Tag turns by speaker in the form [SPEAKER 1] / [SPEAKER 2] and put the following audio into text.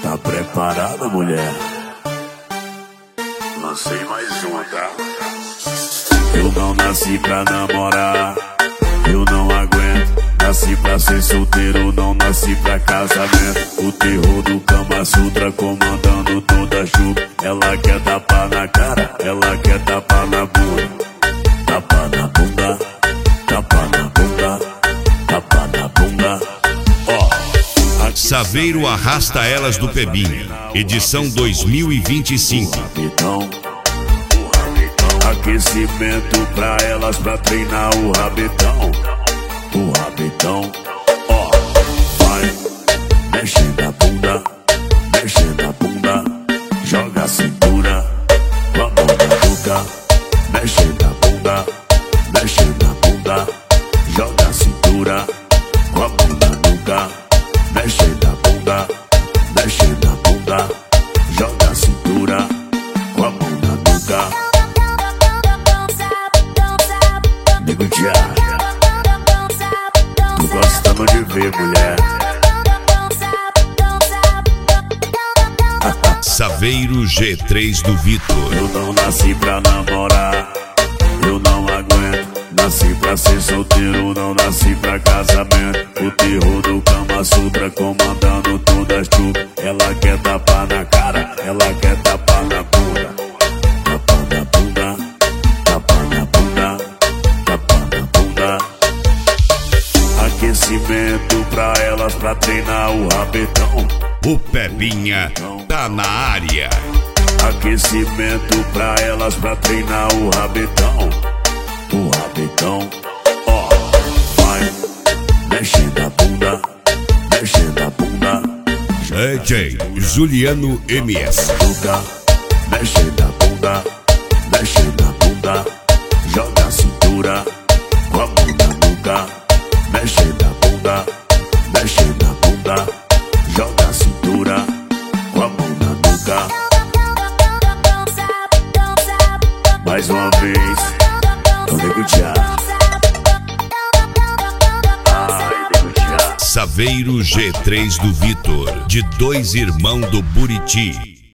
[SPEAKER 1] Tá preparada, mulher? Lancei mais uma, tá? Eu não nasci pra namorar, eu não aguento. Nasci pra ser solteiro, não nasci pra casamento. O terror do Kama Sutra comandando toda a chuva. Ela quer tapar na cara, ela quer tapar na bunda. Tapa na bunda, tapa na bunda, tapa na bunda. Ó,
[SPEAKER 2] Saveiro arrasta elas do Pebinha, edição 2025.
[SPEAKER 1] Aquecimento pra elas, pra treinar o rabetão. O rabetão, ó, vai mexendo a bunda, mexendo a bunda. Joga a cintura com a mão na nuca. Mexendo a bunda, mexendo a bunda. Joga a cintura com a mão na nuca. Mexendo a bunda, mexendo a bunda. Joga a cintura com a mão na nuca. Nego Thiago, tô gostando de ver, mulher.
[SPEAKER 2] Saveiro G3 do Vitor.
[SPEAKER 1] Eu não nasci pra namorar, eu não aguento. Nasci pra ser solteiro, não nasci pra casamento. O terror do Kama Sutra comandando toda a chuva. Ela quer tapar na cara, ela quer tapar na bunda. Tapa na bunda, tapa na bunda, tapa na bunda. Aquecimento pra elas, pra treinar o rabetão.
[SPEAKER 2] O Pebinha tá na área.
[SPEAKER 1] Aquecimento pra elas, pra treinar o rabetão. O rabetão, ó, vai mexendo a bunda, mexendo a bunda.
[SPEAKER 2] DJ Juliano MS.
[SPEAKER 1] Nuca, mexendo a bunda, mexendo a bunda. Joga a cintura com a mão na nuca. Mexendo a bunda, mexendo a bunda. Joga a cintura com a mão na nuca. Mais uma vez, o Nego Thiago. Ai, Nego Thiago.
[SPEAKER 2] Saveiro G3 do Vitor, de Dois Irmãos do Buriti.